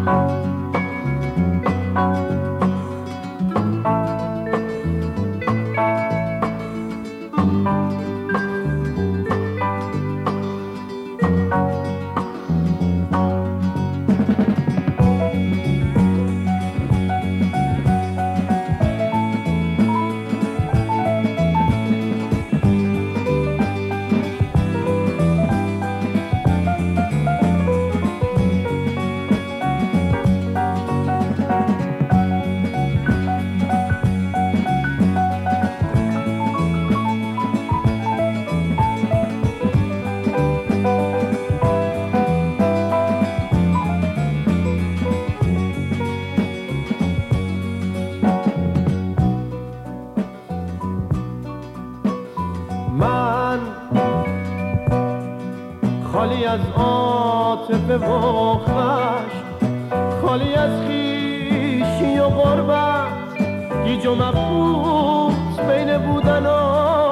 خالی از عاطفه و خشم، خالی از خویشی و غربت، گیج و مبهوت بین بودن و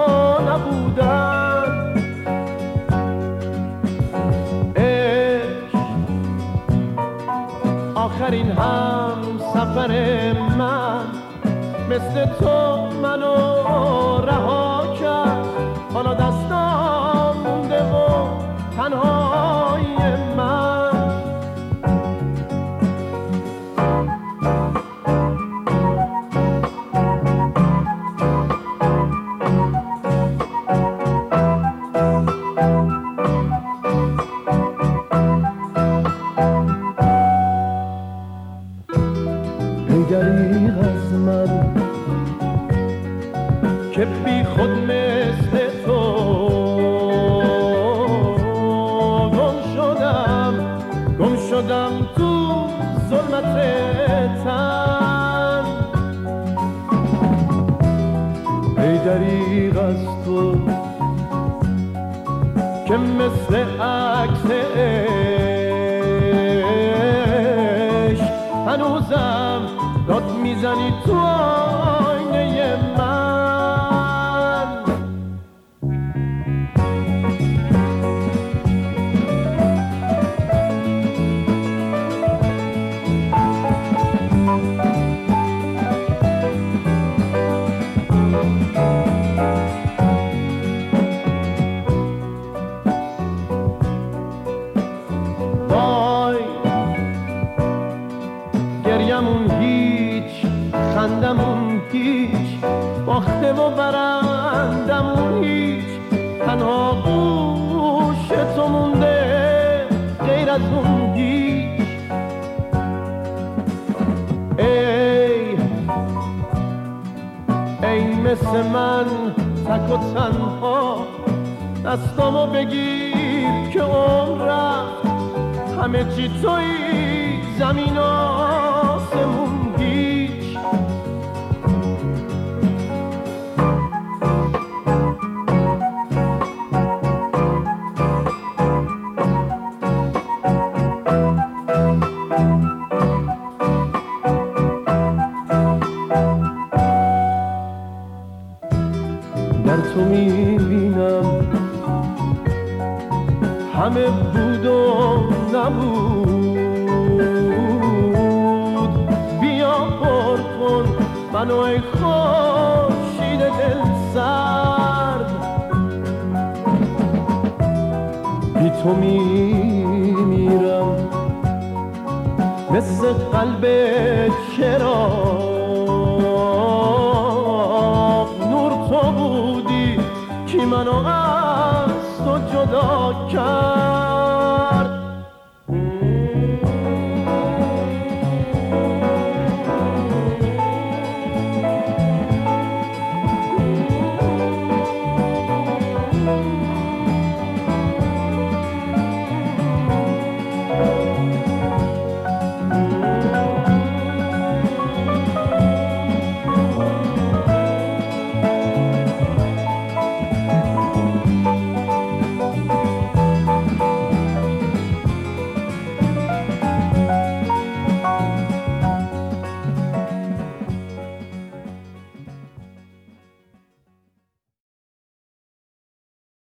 نبودن. عشق آخرین هم سفر من، مثل تو منو رها کرد. حالا دستام مونده و تنهای من. ای دریغ از من که بی خود مثل تو گم شدم تو ظلمت تن. ای دریغ از تو که مثل عکس عشق هنوزم داد میزنی تو آینه من. گریمون هیچ، خندمون هیچ، باخته و برندمون هیچ، تنها گوش تو مونده غیر از اون هیچ. ای مثل من تک و تنها، دستامو بگیر که عمر رفت، همه چی تویی، زمین و آسمون هیچ. در تو میبینم همه بود و نبود. بیا پر کن منو ای خورشید دل سرد. بی تو میمیرم مثل قلب چراغ. نور تو بودی که منو از تو جدا کرد.